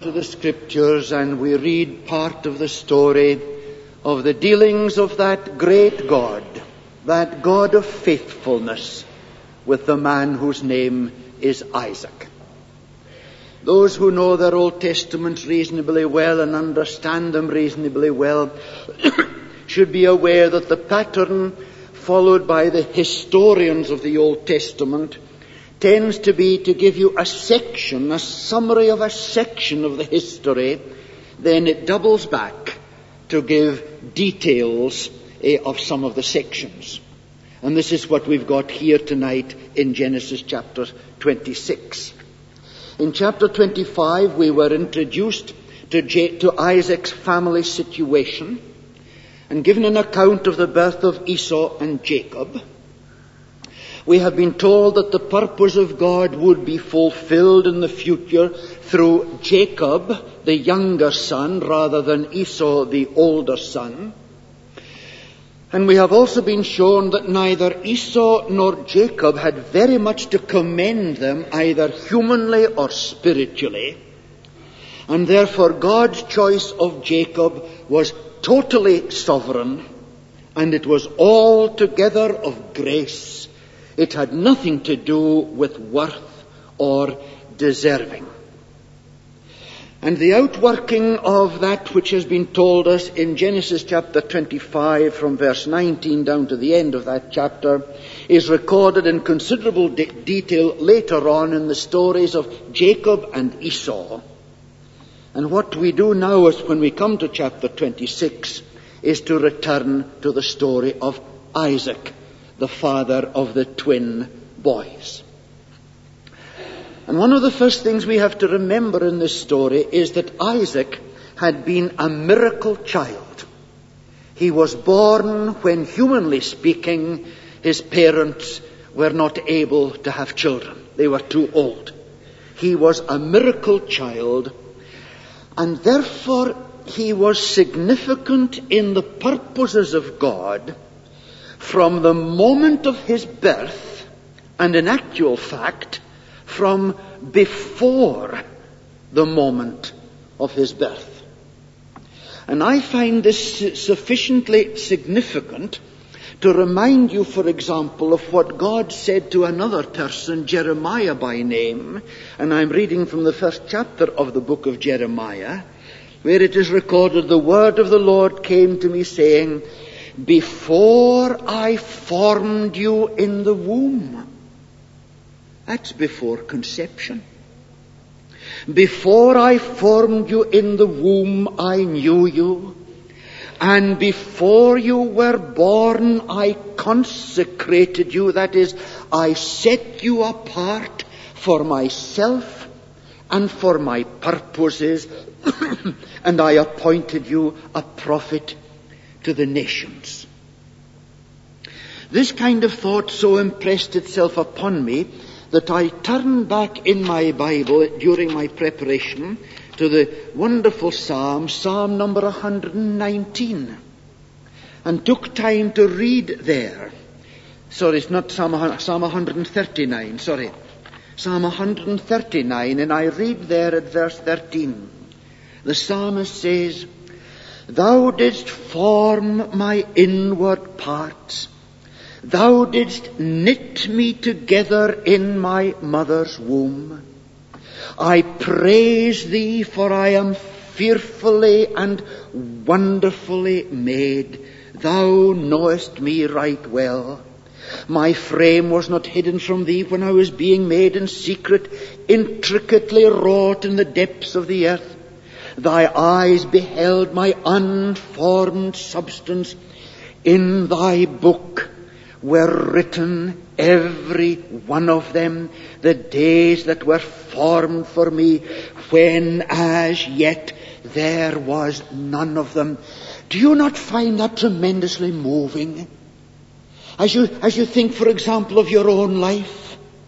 To the Scriptures, and we read part of the story of the dealings of that great God, that God of faithfulness, with the man whose name is Isaac. Those who know their Old Testaments reasonably well and understand them reasonably well should be aware that the pattern followed by the historians of the Old Testament tends to be to give you a section, a summary of a section of the history, then it doubles back to give details of some of the sections. And this is what we've got here tonight in Genesis chapter 26. In chapter 25 we were introduced to Isaac's family situation and given an account of the birth of Esau and Jacob. We have been told that the purpose of God would be fulfilled in the future through Jacob, the younger son, rather than Esau, the older son. And we have also been shown that neither Esau nor Jacob had very much to commend them, either humanly or spiritually. And therefore God's choice of Jacob was totally sovereign, and it was altogether of grace. It had nothing to do with worth or deserving. And the outworking of that which has been told us in Genesis chapter 25 from verse 19 down to the end of that chapter is recorded in considerable detail later on in the stories of Jacob and Esau. And what we do now is when we come to chapter 26 is to return to the story of Isaac, the father of the twin boys. And one of the first things we have to remember in this story is that Isaac had been a miracle child. He was born when, humanly speaking, his parents were not able to have children. They were too old. He was a miracle child, and therefore he was significant in the purposes of God from the moment of his birth, and in actual fact, from before the moment of his birth. And I find this sufficiently significant to remind you, for example, of what God said to another person, Jeremiah by name, and I'm reading from the first chapter of the book of Jeremiah, where it is recorded, "The word of the Lord came to me, saying, before I formed you in the womb." That's before conception. "Before I formed you in the womb, I knew you. And before you were born, I consecrated you." That is, I set you apart for myself and for my purposes, and I appointed you a prophet to the nations. This kind of thought so impressed itself upon me that I turned back in my Bible during my preparation to the wonderful Psalm, Psalm number 119, and took time to read there. Sorry, it's not Psalm 139, sorry. Psalm 139, and I read there at verse 13. The psalmist says, "Thou didst form my inward parts. Thou didst knit me together in my mother's womb. I praise thee, for I am fearfully and wonderfully made. Thou knowest me right well. My frame was not hidden from thee when I was being made in secret, intricately wrought in the depths of the earth. Thy eyes beheld my unformed substance. In thy book were written, every one of them, the days that were formed for me, when as yet there was none of them." Do you not find that tremendously moving? As you think, for example, of your own life.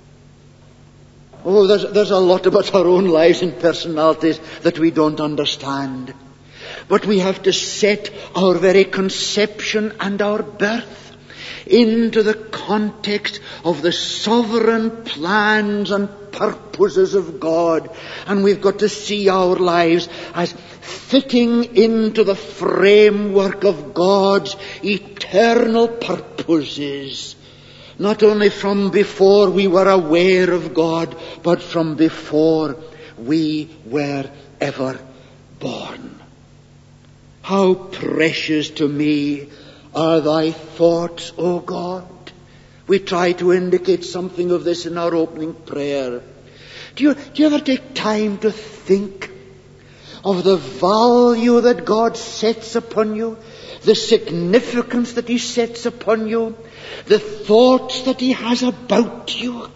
Oh, there's a lot about our own lives and personalities that we don't understand. But we have to set our very conception and our birth into the context of the sovereign plans and purposes of God. And we've got to see our lives as fitting into the framework of God's eternal purposes. Not only from before we were aware of God, but from before we were ever born. How precious to me are thy thoughts, O God. We try to indicate something of this in our opening prayer. Do you ever take time to think of the value that God sets upon you, the significance that He sets upon you, the thoughts that He has about you?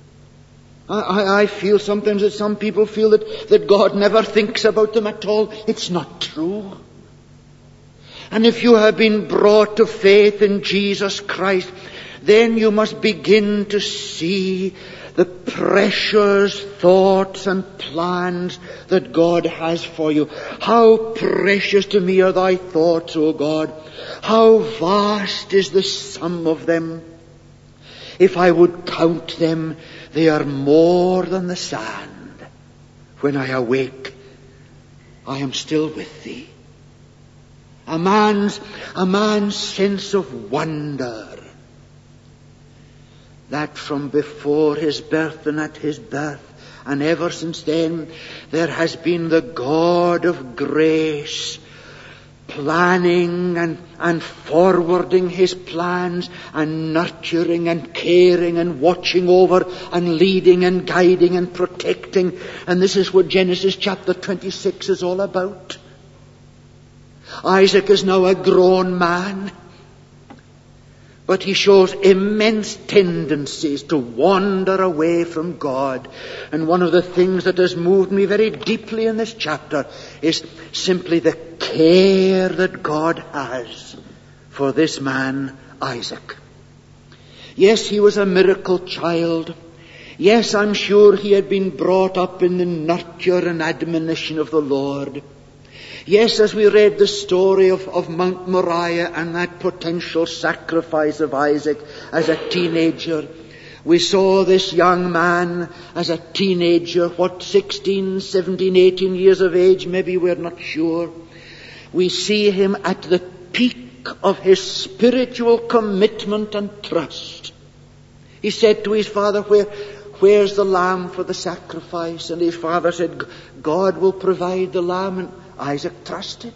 I feel sometimes that some people feel that God never thinks about them at all. It's not true. And if you have been brought to faith in Jesus Christ, then you must begin to see the precious thoughts and plans that God has for you. How precious to me are thy thoughts, O God. How vast is the sum of them. If I would count them, they are more than the sand. When I awake, I am still with thee. A man's sense of wonder, that from before his birth and at his birth, and ever since then, there has been the God of grace planning and forwarding His plans, and nurturing and caring and watching over and leading and guiding and protecting. And this is what Genesis chapter 26 is all about. Isaac is now a grown man, but he shows immense tendencies to wander away from God. And one of the things that has moved me very deeply in this chapter is simply the care that God has for this man, Isaac. Yes, he was a miracle child. Yes, I'm sure he had been brought up in the nurture and admonition of the Lord. Yes, as we read the story of Mount Moriah and that potential sacrifice of Isaac as a teenager, we saw this young man as a teenager, 16, 17, 18 years of age, maybe we're not sure. We see him at the peak of his spiritual commitment and trust. He said to his father, where's the lamb for the sacrifice? And his father said, God will provide the lamb. And Isaac trusted.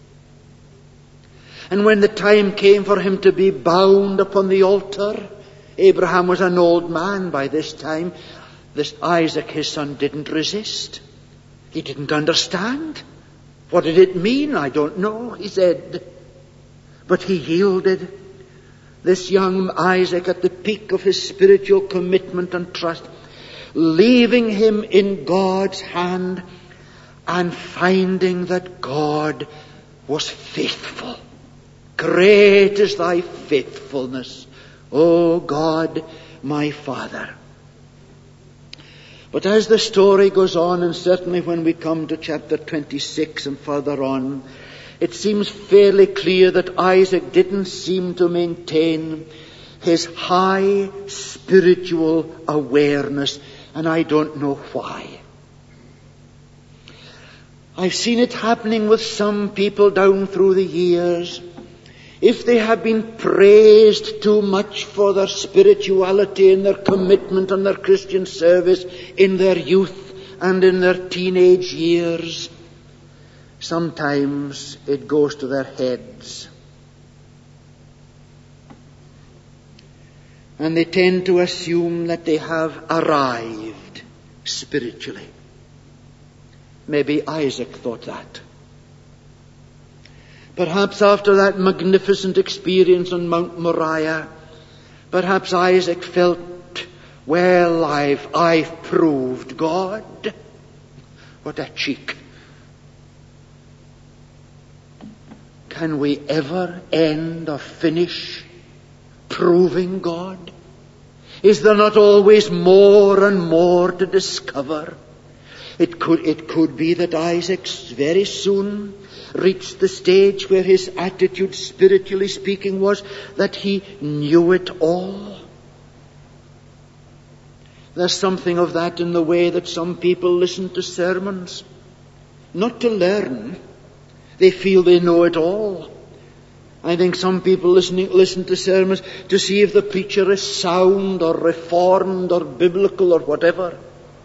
And when the time came for him to be bound upon the altar, Abraham was an old man by this time. This Isaac, his son, didn't resist. He didn't understand. What did it mean? I don't know, he said. But he yielded. This young Isaac, at the peak of his spiritual commitment and trust, leaving him in God's hand, and finding that God was faithful. Great is thy faithfulness, O God, my Father. But as the story goes on, and certainly when we come to chapter 26 and further on, it seems fairly clear that Isaac didn't seem to maintain his high spiritual awareness, and I don't know why. I've seen it happening with some people down through the years. If they have been praised too much for their spirituality and their commitment and their Christian service in their youth and in their teenage years, sometimes it goes to their heads. And they tend to assume that they have arrived spiritually. Maybe Isaac thought that. Perhaps after that magnificent experience on Mount Moriah, perhaps Isaac felt, well, I've proved God. What a cheek. Can we ever end or finish proving God? Is there not always more and more to discover? It could be that Isaac very soon reached the stage where his attitude, spiritually speaking, was that he knew it all. There's something of that in the way that some people listen to sermons. Not to learn. They feel they know it all. I think some people listen to sermons to see if the preacher is sound or reformed or biblical or whatever.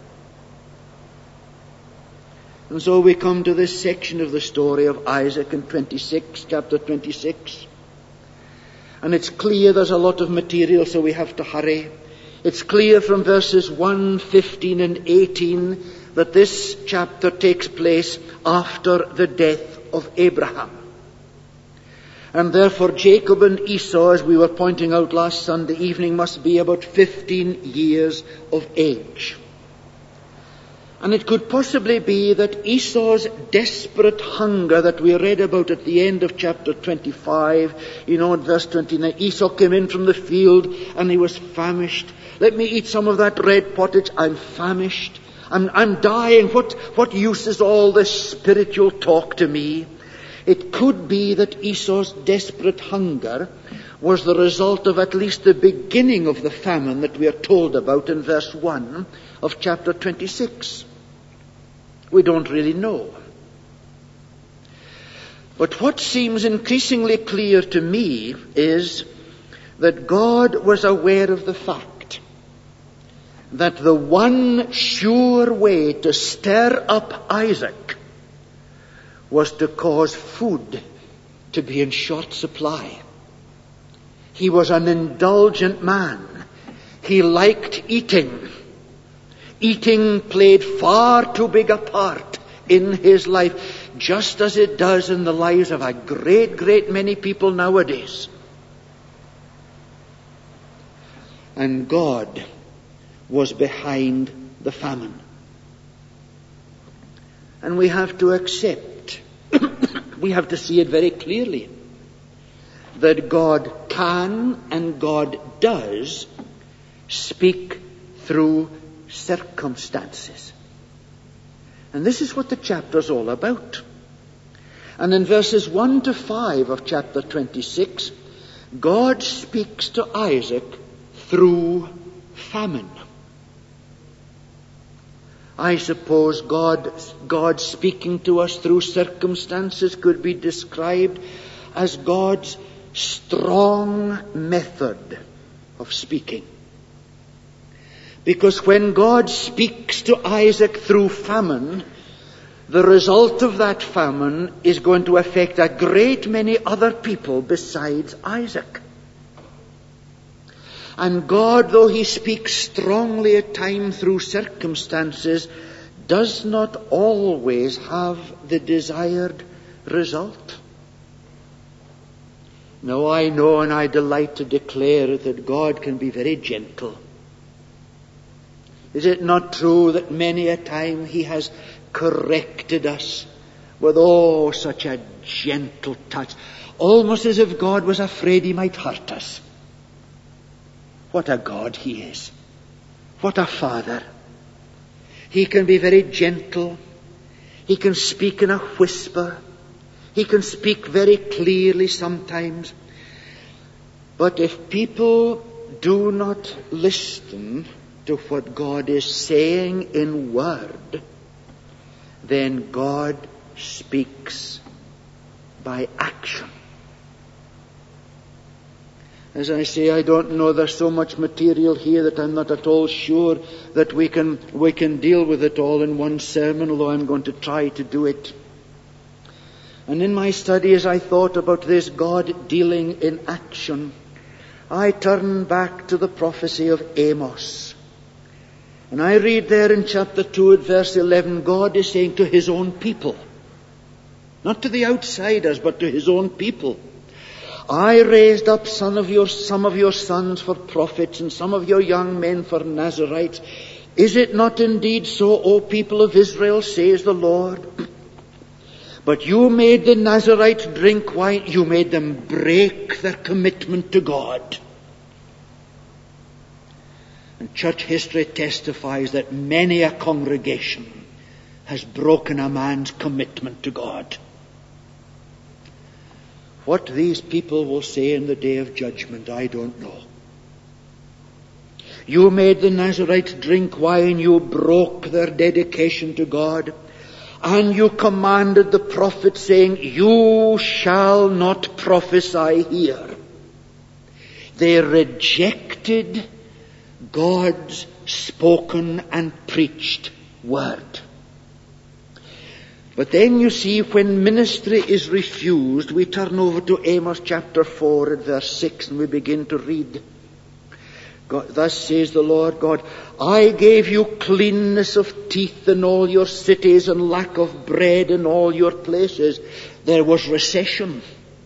And so we come to this section of the story of Isaac in chapter 26. And it's clear there's a lot of material, so we have to hurry. It's clear from verses 1, 15 and 18 that this chapter takes place after the death of Abraham. And therefore Jacob and Esau, as we were pointing out last Sunday evening, must be about 15 years of age. And it could possibly be that Esau's desperate hunger that we read about at the end of chapter 25, in verse 29, Esau came in from the field and he was famished. Let me eat some of that red pottage. I'm famished. I'm dying. What use is all this spiritual talk to me? It could be that Esau's desperate hunger was the result of at least the beginning of the famine that we are told about in verse 1 of chapter 26. We don't really know. But what seems increasingly clear to me is that God was aware of the fact that the one sure way to stir up Isaac was to cause food to be in short supply. He was an indulgent man. He liked eating. Eating played far too big a part in his life, just as it does in the lives of a great many people nowadays. And God was behind the famine. And we have to accept, we have to see it very clearly, that God can and God does speak through circumstances. And this is what the chapter's all about. And in verses 1 to 5 of chapter 26, God speaks to Isaac through famine. I suppose God speaking to us through circumstances could be described as God's strong method of speaking. Because when God speaks to Isaac through famine, the result of that famine is going to affect a great many other people besides Isaac. And God, though He speaks strongly at times through circumstances, does not always have the desired result. Now I know and I delight to declare that God can be very gentle. Is it not true that many a time He has corrected us with such a gentle touch, almost as if God was afraid He might hurt us? What a God He is. What a Father. He can be very gentle. He can speak in a whisper. He can speak very clearly sometimes. But if people do not listen to what God is saying in word, then God speaks by action. As I say, I don't know, there's so much material here that I'm not at all sure that we can deal with it all in one sermon, although I'm going to try to do it. And in my study, as I thought about this God dealing in action, I turn back to the prophecy of Amos. And I read there in chapter 2 at verse 11, God is saying to His own people, not to the outsiders, but to His own people, I raised up some of your sons for prophets and some of your young men for Nazarites. Is it not indeed so, O people of Israel, says the Lord? But you made the Nazarites drink wine. You made them break their commitment to God. And church history testifies that many a congregation has broken a man's commitment to God. What these people will say in the day of judgment, I don't know. You made the Nazarites drink wine. You broke their dedication to God. And you commanded the prophets, saying, you shall not prophesy here. They rejected God's spoken and preached word. But then you see, when ministry is refused, we turn over to Amos chapter 4 and verse 6, and we begin to read. God, thus says the Lord God, I gave you cleanness of teeth in all your cities and lack of bread in all your places. There was recession.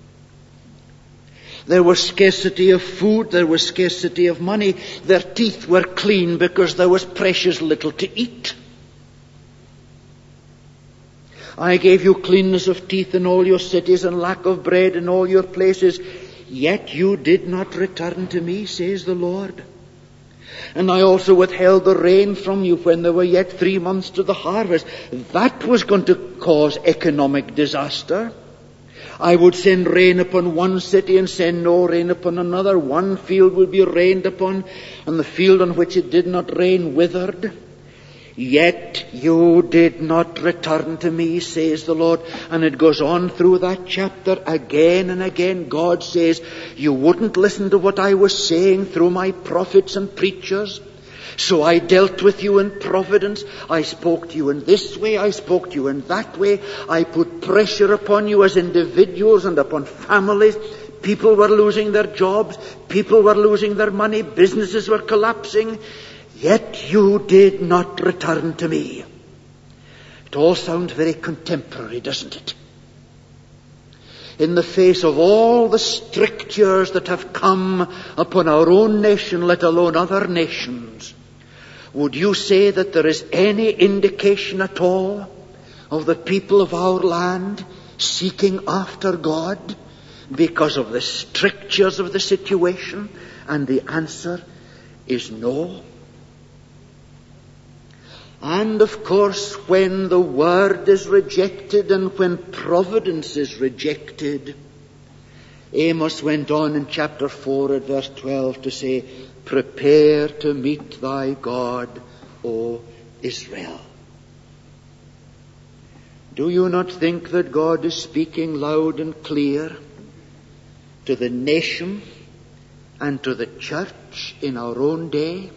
There was scarcity of food. There was scarcity of money. Their teeth were clean because there was precious little to eat. I gave you cleanness of teeth in all your cities and lack of bread in all your places. Yet you did not return to me, says the Lord. And I also withheld the rain from you when there were yet 3 months to the harvest. That was going to cause economic disaster. I would send rain upon one city and send no rain upon another. One field would be rained upon, and the field on which it did not rain withered. Yet you did not return to me, says the Lord. And it goes on through that chapter again and again. God says, you wouldn't listen to what I was saying through my prophets and preachers. So I dealt with you in providence. I spoke to you in this way. I spoke to you in that way. I put pressure upon you as individuals and upon families. People were losing their jobs. People were losing their money. Businesses were collapsing. Yet you did not return to me. It all sounds very contemporary, doesn't it? In the face of all the strictures that have come upon our own nation, let alone other nations, would you say that there is any indication at all of the people of our land seeking after God because of the strictures of the situation? And the answer is no. And of course, when the word is rejected and when providence is rejected, Amos went on in chapter 4 at verse 12 to say, prepare to meet thy God, O Israel. Do you not think that God is speaking loud and clear to the nation and to the church in our own day?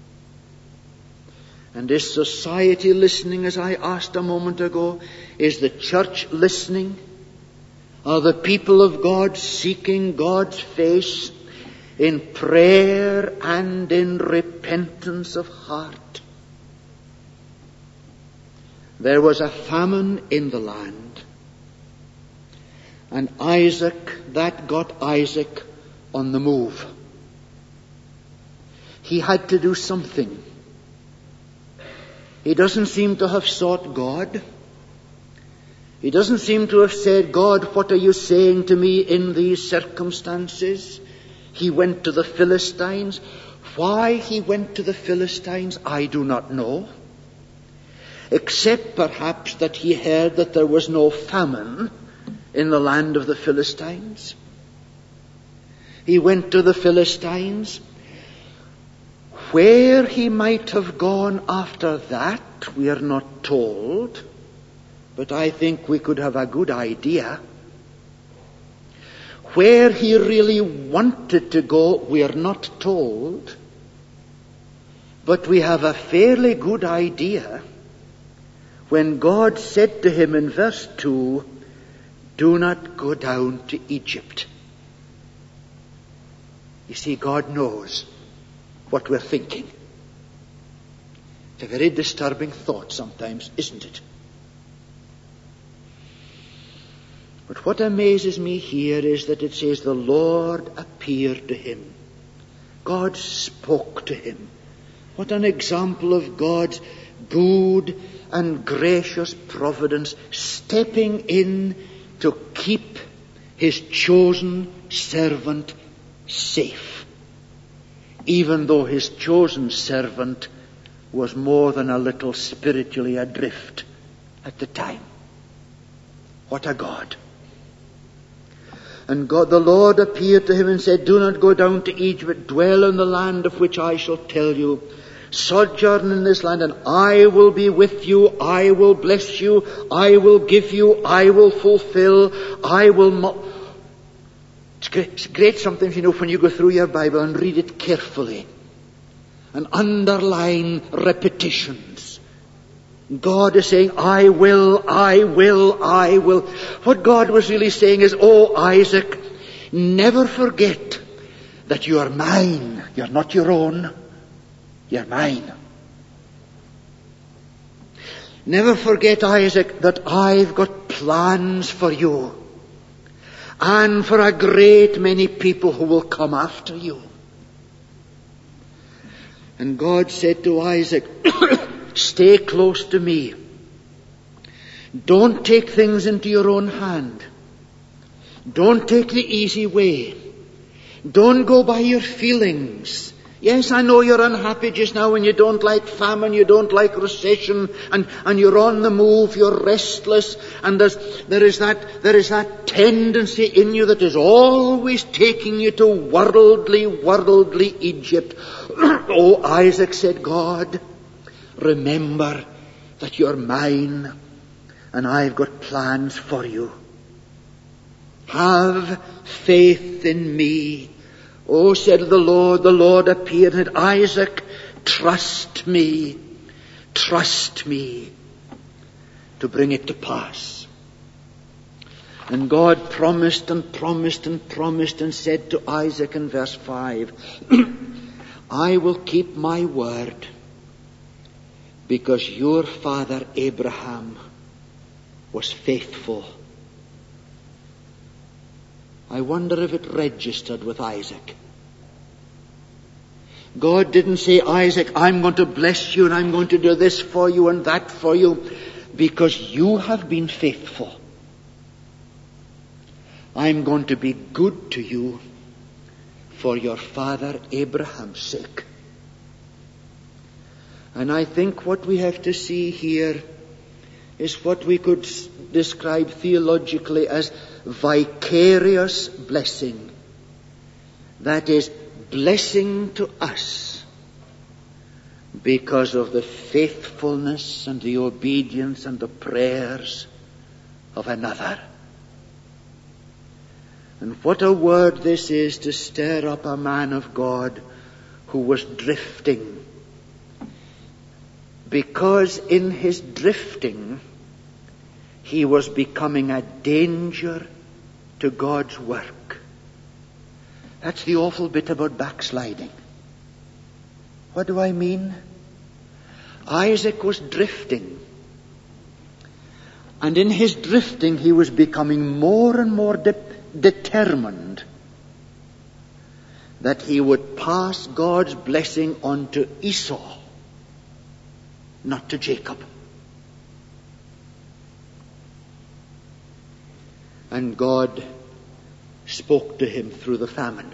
And is society listening, as I asked a moment ago? Is the church listening? Are the people of God seeking God's face in prayer and in repentance of heart? There was a famine in the land. And that got Isaac on the move. He had to do something. He doesn't seem to have sought God. He doesn't seem to have said, God, what are you saying to me in these circumstances? He went to the Philistines. Why he went to the Philistines, I do not know. Except perhaps that he heard that there was no famine in the land of the Philistines. He went to the Philistines. Where he might have gone after that, we are not told, but I think we could have a good idea. Where he really wanted to go, we are not told, but we have a fairly good idea when God said to him in verse 2, do not go down to Egypt. You see, God knows what we're thinking. It's a very disturbing thought sometimes, isn't it? But what amazes me here is that it says the Lord appeared to him. God spoke to him. What an example of God's good and gracious providence stepping in to keep his chosen servant safe. Even though his chosen servant was more than a little spiritually adrift at the time. What a God. And God, the Lord appeared to him and said, do not go down to Egypt, dwell in the land of which I shall tell you. Sojourn in this land, and I will be with you, I will bless you, I will give you, I will fulfill, I will It's great sometimes, when you go through your Bible and read it carefully and underline repetitions. God is saying, I will, I will, I will. What God was really saying is, oh Isaac, never forget that you are mine. You're not your own. You're mine. Never forget, Isaac, that I've got plans for you and for a great many people who will come after you. And God said to Isaac, stay close to me. Don't take things into your own hand. Don't take the easy way. Don't go by your feelings. Yes, I know you're unhappy just now and you don't like famine, you don't like recession, and you're on the move, you're restless, and there is that tendency in you that is always taking you to worldly Egypt. Oh, Isaac, said God, remember that you're mine and I've got plans for you. Have faith in me. Oh, said the Lord appeared and said, Isaac, trust me to bring it to pass. And God promised and promised and promised and said to Isaac in verse 5, I will keep my word because your father Abraham was faithful. I wonder if it registered with Isaac. God didn't say, Isaac, I'm going to bless you and I'm going to do this for you and that for you because you have been faithful. I'm going to be good to you for your father Abraham's sake. And I think what we have to see here is what we could describe theologically as vicarious blessing. That is, blessing to us because of the faithfulness and the obedience and the prayers of another. And what a word this is to stir up a man of God who was drifting. Because in his drifting, he was becoming a danger to God's work. That's the awful bit about backsliding. What do I mean? Isaac was drifting. And in his drifting, he was becoming more and more determined that he would pass God's blessing on to Esau, not to Jacob. And God spoke to him through the famine.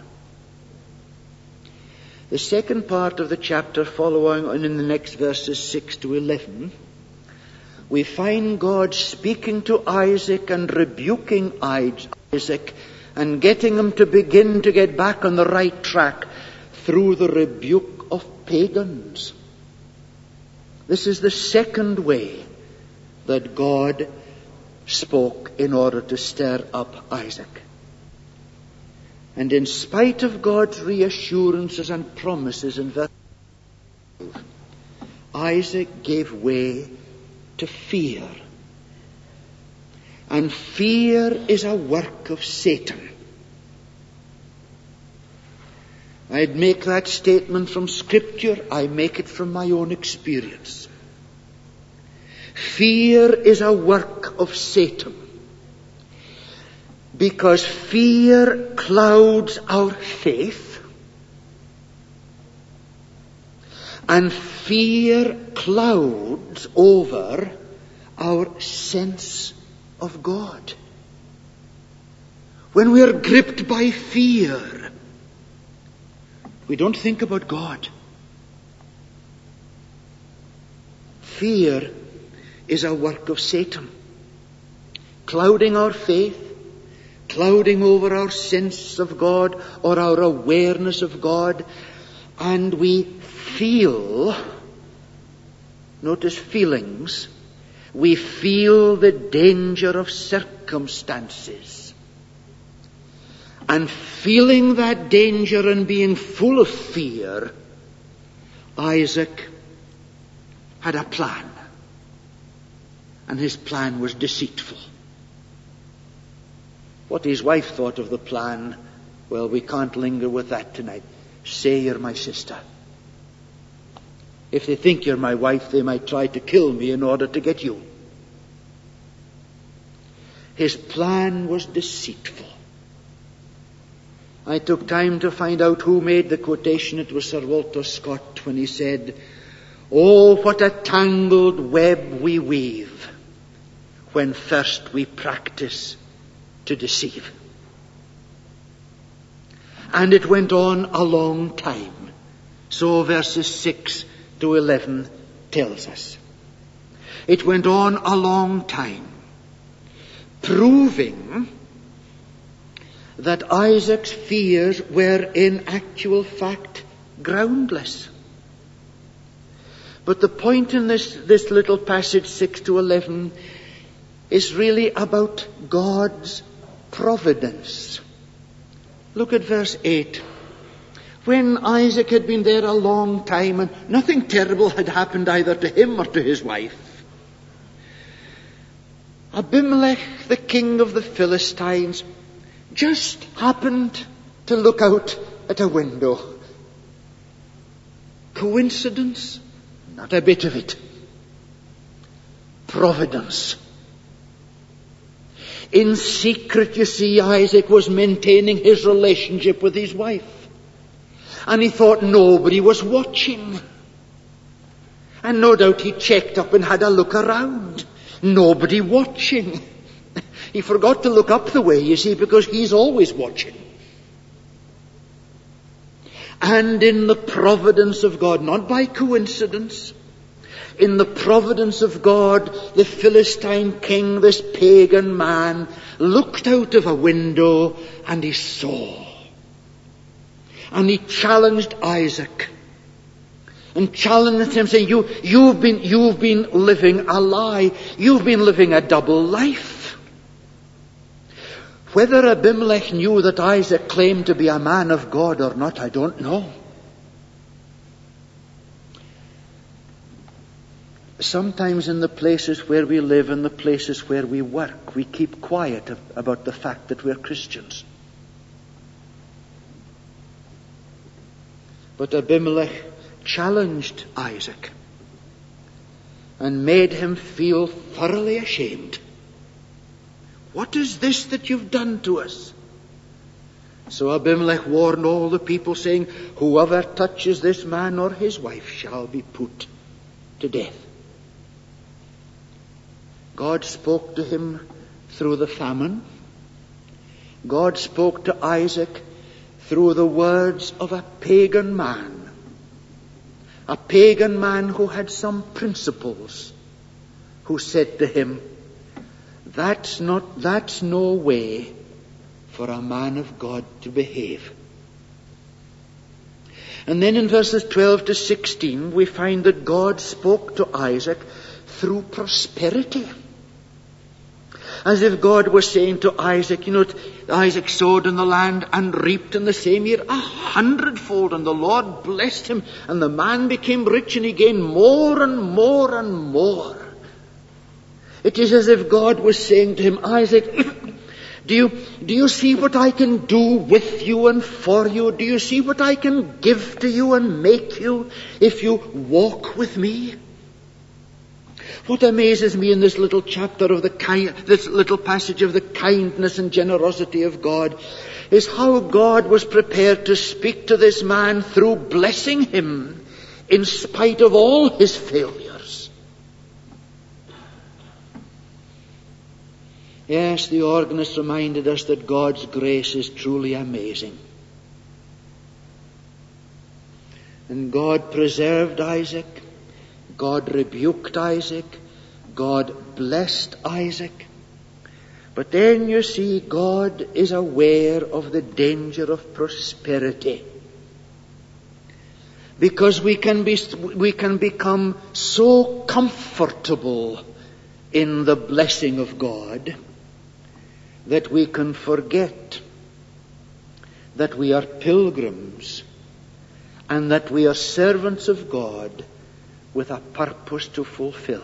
The second part of the chapter, following on in the next verses 6 to 11, we find God speaking to Isaac and rebuking Isaac and getting him to begin to get back on the right track through the rebuke of pagans. This is the second way that God spoke in order to stir up Isaac. And in spite of God's reassurances and promises in verse 5, Isaac gave way to fear. And fear is a work of Satan. I'd make that statement from Scripture. I make it from my own experience. Fear is a work of Satan. Because fear clouds our faith. And fear clouds over our sense of God. When we are gripped by fear, we don't think about God. Fear is a work of Satan, clouding our faith, clouding over our sense of God or our awareness of God, and we feel, notice feelings, we feel the danger of circumstances. And feeling that danger and being full of fear, Isaac had a plan. And his plan was deceitful. What his wife thought of the plan, well, we can't linger with that tonight. Say you're my sister. If they think you're my wife, they might try to kill me in order to get you. His plan was deceitful. I took time to find out who made the quotation. It was Sir Walter Scott when he said, "Oh, what a tangled web we weave when first we practice to deceive." And it went on a long time. So verses 6 to 11 tells us. It went on a long time, proving that Isaac's fears were in actual fact groundless. But the point in this little passage 6 to 11 is really about God's providence. Look at verse 8. When Isaac had been there a long time and nothing terrible had happened either to him or to his wife, Abimelech, the king of the Philistines, just happened to look out at a window. Coincidence? Not a bit of it. Providence. In secret, you see, Isaac was maintaining his relationship with his wife. And he thought nobody was watching. And no doubt he checked up and had a look around. Nobody watching. He forgot to look up the way, you see, because he's always watching. And in the providence of God, not by coincidence, in the providence of God, the Philistine king, this pagan man, looked out of a window and he saw. And he challenged Isaac. And challenged him, saying, you've been living a lie. You've been living a double life. Whether Abimelech knew that Isaac claimed to be a man of God or not, I don't know. Sometimes in the places where we live and the places where we work, we keep quiet about the fact that we're Christians. But Abimelech challenged Isaac and made him feel thoroughly ashamed. What is this that you've done to us? So Abimelech warned all the people, saying, whoever touches this man or his wife shall be put to death. God spoke to him through the famine. God spoke to Isaac through the words of a pagan man. A pagan man who had some principles, who said to him, that's no way for a man of God to behave. And then in verses 12 to 16, we find that God spoke to Isaac through prosperity. As if God was saying to Isaac, Isaac sowed in the land and reaped in the same year 100-fold, and the Lord blessed him, and the man became rich, and he gained more and more and more. It is as if God was saying to him, Isaac, do you see what I can do with you and for you? Do you see what I can give to you and make you if you walk with me? What amazes me in this little chapter of this little passage of the kindness and generosity of God is how God was prepared to speak to this man through blessing him in spite of all his failures. Yes, the organist reminded us that God's grace is truly amazing. And God preserved Isaac. God rebuked Isaac. God blessed Isaac. But then you see, God is aware of the danger of prosperity. Because we can become so comfortable in the blessing of God that we can forget that we are pilgrims and that we are servants of God with a purpose to fulfill.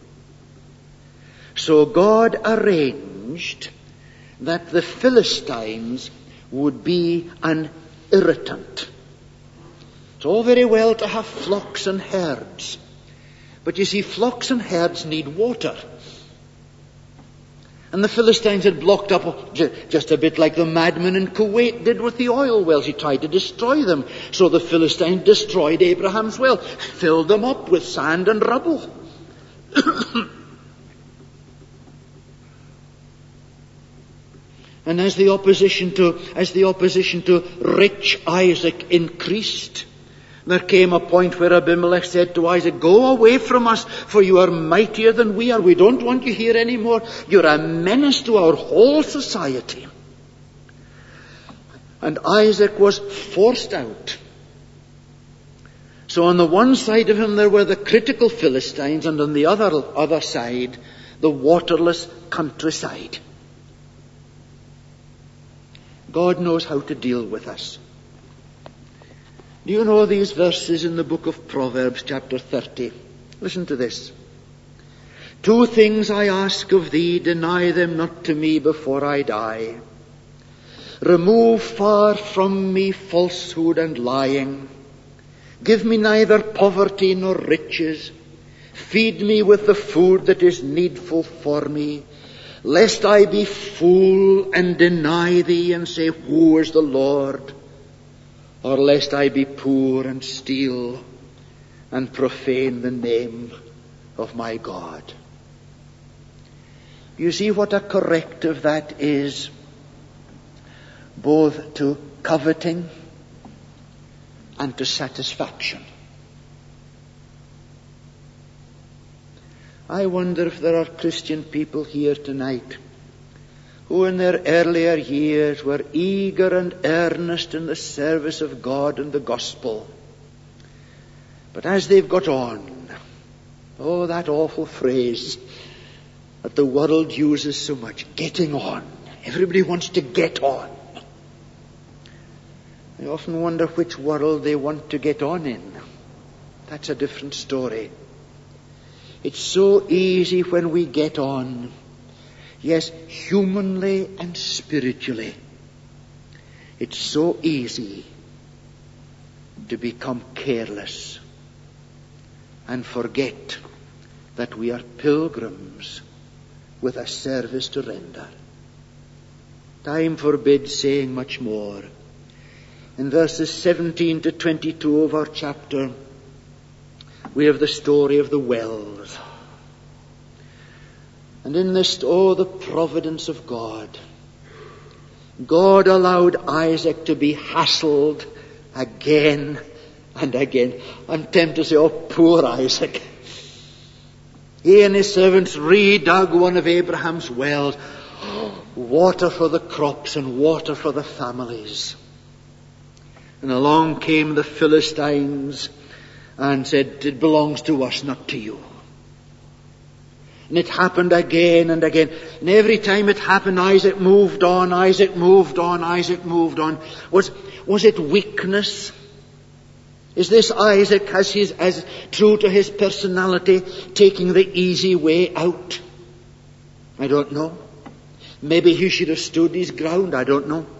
So God arranged that the Philistines would be an irritant. It's all very well to have flocks and herds, but you see, flocks and herds need water. And the Philistines had blocked up, just a bit like the madman in Kuwait did with the oil wells. He tried to destroy them. So the Philistines destroyed Abraham's well, filled them up with sand and rubble. And as the opposition to rich Isaac increased, there came a point where Abimelech said to Isaac, "Go away from us, for you are mightier than we are. We don't want you here anymore. You're a menace to our whole society." And Isaac was forced out. So on the one side of him there were the critical Philistines, and on the other side, the waterless countryside. God knows how to deal with us. Do you know these verses in the book of Proverbs, chapter 30? Listen to this. 2 things I ask of thee, deny them not to me before I die. Remove far from me falsehood and lying. Give me neither poverty nor riches. Feed me with the food that is needful for me, lest I be fool and deny thee and say, "Who is the Lord?" Or lest I be poor and steal and profane the name of my God. You see what a corrective that is, both to coveting and to satisfaction. I wonder if there are Christian people here tonight who in their earlier years were eager and earnest in the service of God and the gospel. But as they've got on, oh, that awful phrase that the world uses so much, getting on. Everybody wants to get on. I often wonder which world they want to get on in. That's a different story. It's so easy when we get on. Yes, humanly and spiritually. It's so easy to become careless and forget that we are pilgrims with a service to render. Time forbids saying much more. In verses 17 to 22 of our chapter, we have the story of the wells. And in this, the providence of God. God allowed Isaac to be hassled again and again. I'm tempted to say, oh, poor Isaac. He and his servants redug one of Abraham's wells. Water for the crops and water for the families. And along came the Philistines and said, it belongs to us, not to you. And it happened again and again. And every time it happened, Isaac moved on, Isaac moved on, Isaac moved on. Was it weakness? Is this Isaac, as true to his personality, taking the easy way out? I don't know. Maybe he should have stood his ground. I don't know.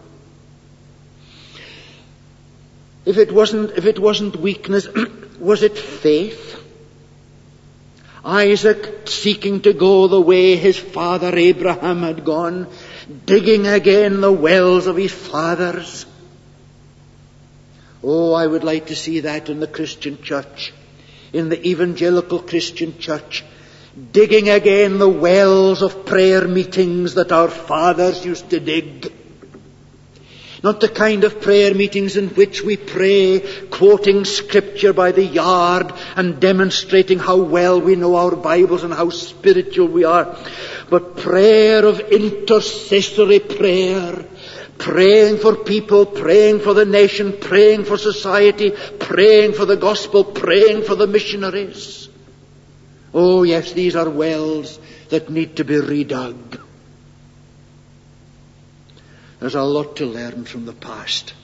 If it wasn't weakness, was it faith? Isaac seeking to go the way his father Abraham had gone, digging again the wells of his fathers. Oh, I would like to see that in the Christian church, in the evangelical Christian church, digging again the wells of prayer meetings that our fathers used to dig. Not the kind of prayer meetings in which we pray, quoting scripture by the yard and demonstrating how well we know our Bibles and how spiritual we are. but prayer of intercessory prayer. Praying for people, praying for the nation, praying for society, praying for the gospel, praying for the missionaries. Oh yes, these are wells that need to be redug. There's a lot to learn from the past.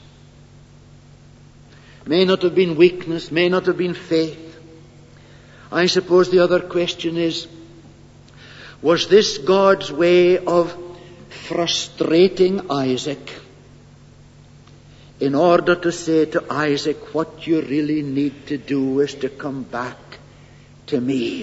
May not have been weakness, may not have been faith. I suppose the other question is, was this God's way of frustrating Isaac in order to say to Isaac, what you really need to do is to come back to me?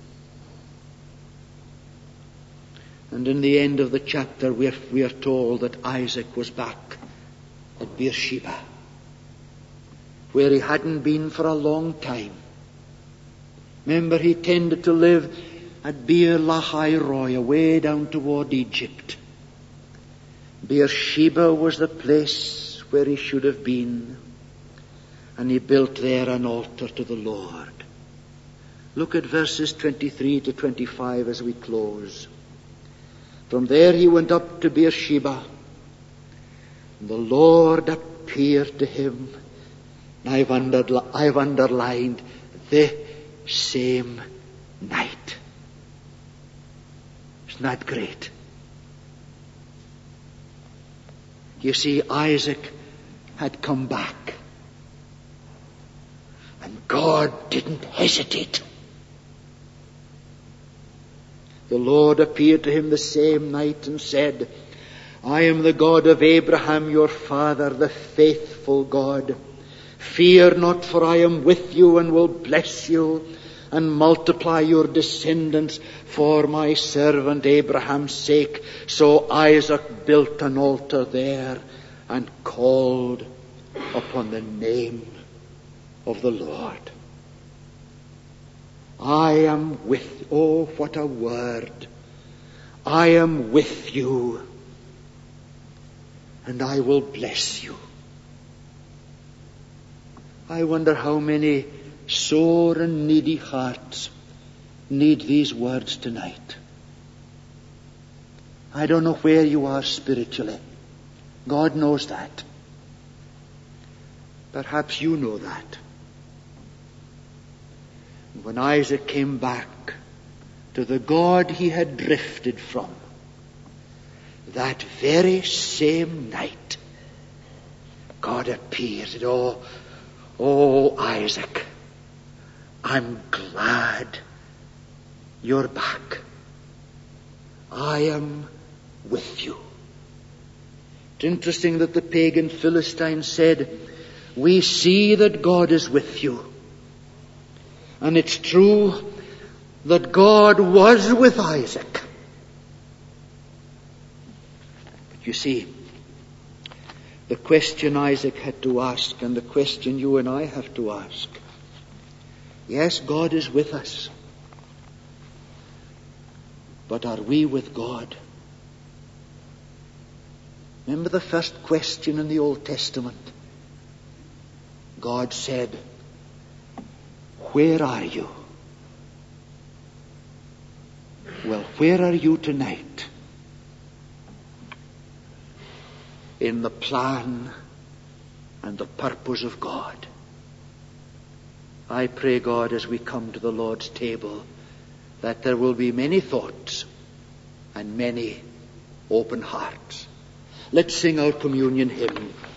And in the end of the chapter we are told that Isaac was back at Beersheba, where he hadn't been for a long time. Remember, he tended to live at Beer Lahai Roi, away down toward Egypt. Beersheba was the place where he should have been, and he built there an altar to the Lord. Look at verses 23 to 25 as we close. From there he went up to Beersheba, and the Lord appeared to him. I've underlined the same night. Isn't that great? You see, Isaac had come back, and God didn't hesitate. The Lord appeared to him the same night and said, I am the God of Abraham your father, the faithful God. Fear not, for I am with you and will bless you and multiply your descendants for my servant Abraham's sake. So Isaac built an altar there and called upon the name of the Lord. I am with, oh, what a word. I am with you, and I will bless you. I wonder how many sore and needy hearts need these words tonight. I don't know where you are spiritually. God knows that. Perhaps you know that. When Isaac came back to the God he had drifted from, that very same night, God appeared. Oh, Isaac, I'm glad you're back. I am with you. It's interesting that the pagan Philistines said, we see that God is with you. And it's true that God was with Isaac. But you see, the question Isaac had to ask, and the question you and I have to ask, yes, God is with us. But are we with God? Remember the first question in the Old Testament? God said, where are you? Well, where are you tonight? In the plan and the purpose of God. I pray, God, as we come to the Lord's table, that there will be many thoughts and many open hearts. Let's sing our communion hymn.